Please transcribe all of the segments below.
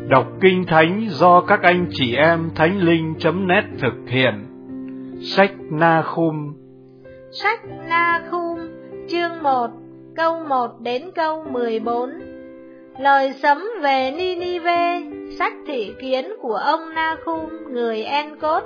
Đọc Kinh Thánh do các anh chị em Thánh Linh.net thực hiện. Sách Na-hum. Sách Na-hum, chương 1, câu 1 đến câu 14. Lời sấm về Ninive, sách thị kiến của ông Na-hum, người En-cốt.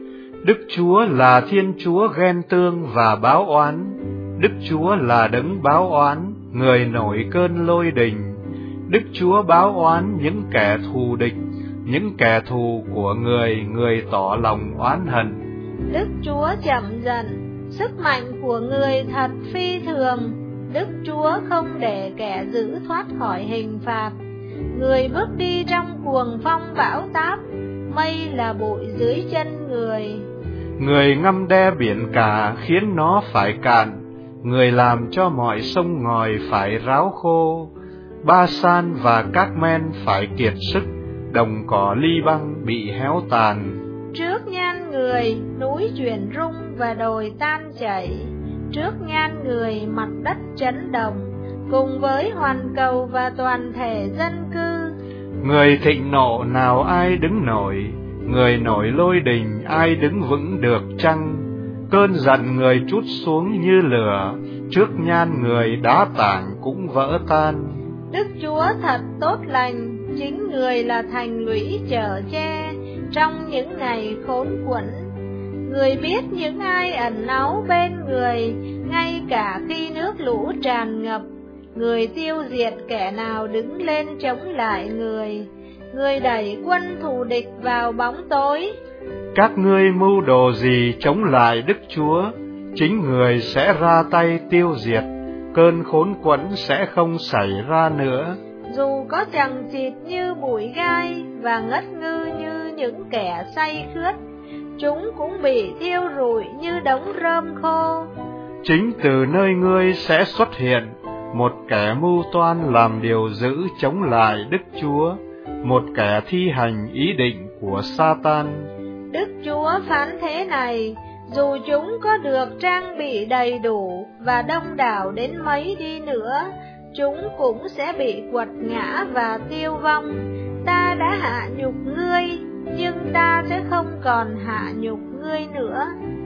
Đức Chúa là Thiên Chúa ghen tương và báo oán. Đức Chúa là đấng báo oán, người nổi cơn lôi đình. Đức Chúa báo oán những kẻ thù địch, những kẻ thù của người tỏ lòng oán hận. Đức Chúa chậm dần, sức mạnh của người thật phi thường. Đức Chúa không để kẻ dữ thoát khỏi hình phạt. Người bước đi trong cuồng phong bão táp, mây là bụi dưới chân người. Người ngâm đe biển cả khiến nó phải cạn, người làm cho mọi sông ngòi phải ráo khô. Ba-san và Các-men phải kiệt sức, đồng cỏ Li-băng bị héo tàn. Trước nhan người, núi chuyển rung và đồi tan chảy. Trước nhan người, mặt đất chấn động, cùng với hoàn cầu và toàn thể dân cư. Người thịnh nộ nào ai đứng nổi, người nổi lôi đình ai đứng vững được chăng? Cơn giận người trút xuống như lửa, trước nhan người đá tảng cũng vỡ tan. Đức Chúa thật tốt lành, chính người là thành lũy chở che trong những ngày khốn quẫn. Người biết những ai ẩn náu bên người, ngay cả khi nước lũ tràn ngập. Người tiêu diệt kẻ nào đứng lên chống lại người. Người đẩy quân thù địch vào bóng tối. Các ngươi mưu đồ gì chống lại Đức Chúa, chính người sẽ ra tay tiêu diệt, cơn khốn quẫn sẽ không xảy ra nữa. Dù có chằng chịt như bụi gai và ngất ngư như những kẻ say khướt, chúng cũng bị thiêu rụi như đống rơm khô. Chính từ nơi ngươi sẽ xuất hiện một kẻ mưu toan làm điều dữ chống lại Đức Chúa, một kẻ thi hành ý định của Sa-tan. Đức Chúa phán thế này: dù chúng có được trang bị đầy đủ và đông đảo đến mấy đi nữa, chúng cũng sẽ bị quật ngã và tiêu vong. Ta đã hạ nhục ngươi, nhưng ta sẽ không còn hạ nhục ngươi nữa.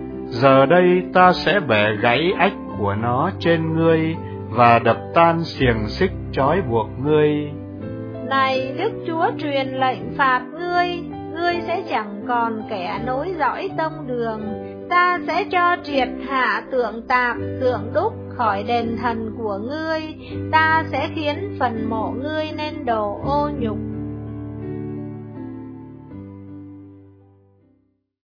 Giờ đây ta sẽ bẻ gãy ách của nó trên ngươi và đập tan xiềng xích trói buộc ngươi. Này, Đức Chúa truyền lệnh phạt ngươi, ngươi sẽ chẳng còn kẻ nối dõi tông đường. Ta sẽ cho triệt hạ tượng tạc, tượng đúc khỏi đền thần của ngươi. Ta sẽ khiến phần mộ ngươi nên đồ ô nhục.